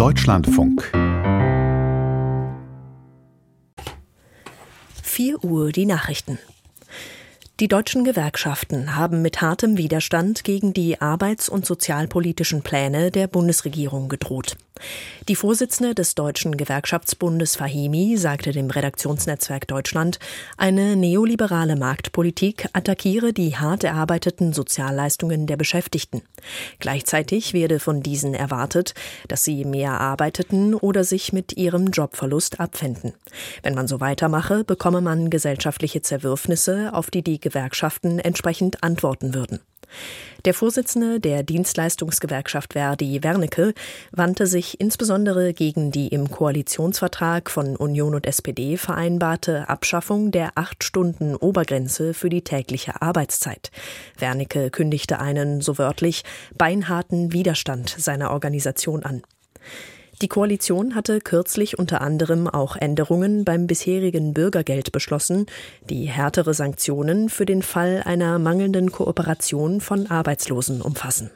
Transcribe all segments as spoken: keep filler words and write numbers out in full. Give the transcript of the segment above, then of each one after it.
Deutschlandfunk. vier Uhr die Nachrichten. Die deutschen Gewerkschaften haben mit hartem Widerstand gegen die arbeits- und sozialpolitischen Pläne der Bundesregierung gedroht. Die Vorsitzende des Deutschen Gewerkschaftsbundes Fahimi sagte dem Redaktionsnetzwerk Deutschland, eine neoliberale Marktpolitik attackiere die hart erarbeiteten Sozialleistungen der Beschäftigten. Gleichzeitig werde von diesen erwartet, dass sie mehr arbeiteten oder sich mit ihrem Jobverlust abfänden. Wenn man so weitermache, bekomme man gesellschaftliche Zerwürfnisse, auf die die Gewerkschaften entsprechend antworten würden. Der Vorsitzende der Dienstleistungsgewerkschaft ver.di, Wernicke, wandte sich insbesondere gegen die im Koalitionsvertrag von Union und S P D vereinbarte Abschaffung der acht Stunden Obergrenze für die tägliche Arbeitszeit. Wernicke kündigte einen, so wörtlich, beinharten Widerstand seiner Organisation an. Die Koalition hatte kürzlich unter anderem auch Änderungen beim bisherigen Bürgergeld beschlossen, die härtere Sanktionen für den Fall einer mangelnden Kooperation von Arbeitslosen umfassen.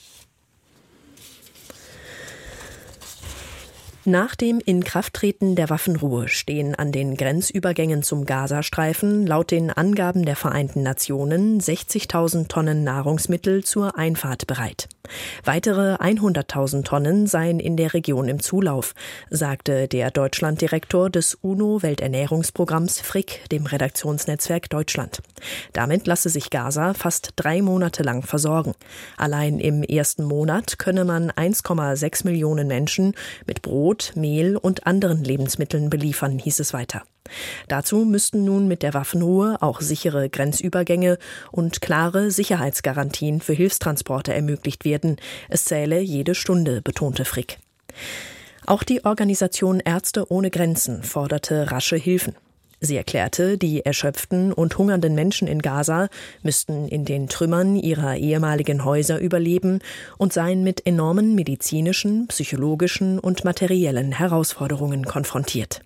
Nach dem Inkrafttreten der Waffenruhe stehen an den Grenzübergängen zum Gazastreifen laut den Angaben der Vereinten Nationen sechzigtausend Tonnen Nahrungsmittel zur Einfahrt bereit. Weitere hunderttausend Tonnen seien in der Region im Zulauf, sagte der Deutschlanddirektor des UNO-Welternährungsprogramms F R I C dem Redaktionsnetzwerk Deutschland. Damit lasse sich Gaza fast drei Monate lang versorgen. Allein im ersten Monat könne man eins Komma sechs Millionen Menschen mit Brot, Mehl und anderen Lebensmitteln beliefern, hieß es weiter. Dazu müssten nun mit der Waffenruhe auch sichere Grenzübergänge und klare Sicherheitsgarantien für Hilfstransporte ermöglicht werden. Es zähle jede Stunde, betonte Frick. Auch die Organisation Ärzte ohne Grenzen forderte rasche Hilfen. Sie erklärte, die erschöpften und hungernden Menschen in Gaza müssten in den Trümmern ihrer ehemaligen Häuser überleben und seien mit enormen medizinischen, psychologischen und materiellen Herausforderungen konfrontiert.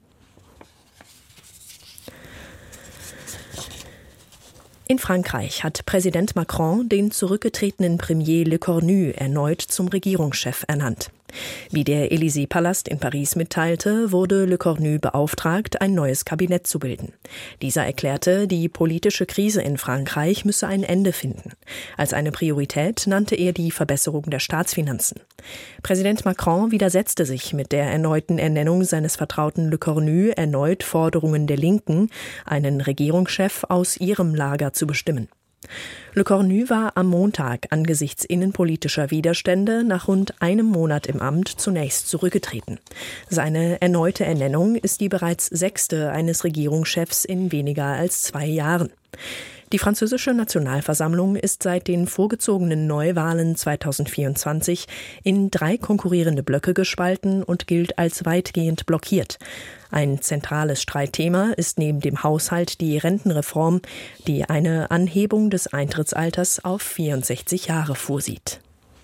In Frankreich hat Präsident Macron den zurückgetretenen Premier Le Cornu erneut zum Regierungschef ernannt. Wie der Élysée-Palast in Paris mitteilte, wurde Le Cornu beauftragt, ein neues Kabinett zu bilden. Dieser erklärte, die politische Krise in Frankreich müsse ein Ende finden. Als eine Priorität nannte er die Verbesserung der Staatsfinanzen. Präsident Macron widersetzte sich mit der erneuten Ernennung seines Vertrauten Le Cornu erneut Forderungen der Linken, einen Regierungschef aus ihrem Lager zu bestimmen. Le Cornu war am Montag angesichts innenpolitischer Widerstände nach rund einem Monat im Amt zunächst zurückgetreten. Seine erneute Ernennung ist die bereits sechste eines Regierungschefs in weniger als zwei Jahren. Die französische Nationalversammlung ist seit den vorgezogenen Neuwahlen zweitausendvierundzwanzig in drei konkurrierende Blöcke gespalten und gilt als weitgehend blockiert. Ein zentrales Streitthema ist neben dem Haushalt die Rentenreform, die eine Anhebung des Eintrittsalters auf vierundsechzig Jahre vorsieht.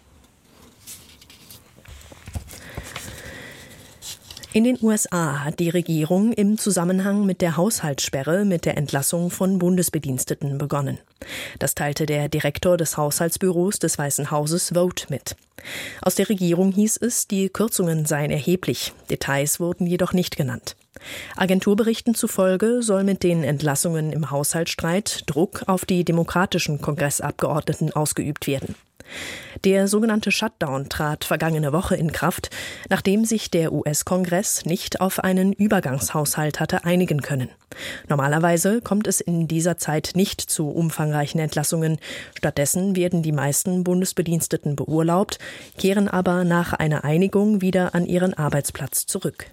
In den U S A hat die Regierung im Zusammenhang mit der Haushaltssperre mit der Entlassung von Bundesbediensteten begonnen. Das teilte der Direktor des Haushaltsbüros des Weißen Hauses Vogt mit. Aus der Regierung hieß es, die Kürzungen seien erheblich. Details wurden jedoch nicht genannt. Agenturberichten zufolge soll mit den Entlassungen im Haushaltsstreit Druck auf die demokratischen Kongressabgeordneten ausgeübt werden. Der sogenannte Shutdown trat vergangene Woche in Kraft, nachdem sich der U S-Kongress nicht auf einen Übergangshaushalt hatte einigen können. Normalerweise kommt es in dieser Zeit nicht zu umfangreichen Entlassungen. Stattdessen werden die meisten Bundesbediensteten beurlaubt, kehren aber nach einer Einigung wieder an ihren Arbeitsplatz zurück.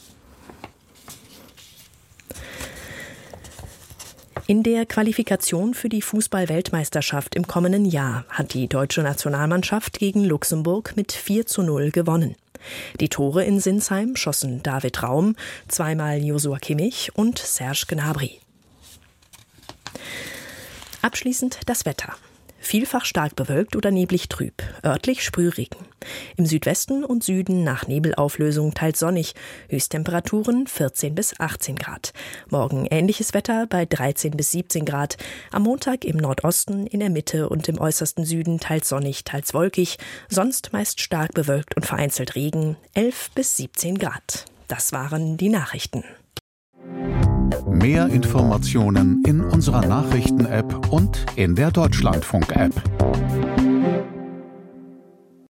In der Qualifikation für die Fußball-Weltmeisterschaft im kommenden Jahr hat die deutsche Nationalmannschaft gegen Luxemburg mit vier zu null gewonnen. Die Tore in Sinsheim schossen David Raum, zweimal Joshua Kimmich und Serge Gnabry. Abschließend das Wetter. Vielfach stark bewölkt oder neblig trüb, örtlich Sprühregen. Im Südwesten und Süden nach Nebelauflösung teils sonnig, Höchsttemperaturen vierzehn bis achtzehn Grad. Morgen ähnliches Wetter bei dreizehn bis siebzehn Grad. Am Montag im Nordosten, in der Mitte und im äußersten Süden teils sonnig, teils wolkig. Sonst meist stark bewölkt und vereinzelt Regen, elf bis siebzehn Grad. Das waren die Nachrichten. Mehr Informationen in unserer Nachrichten-App und in der Deutschlandfunk-App.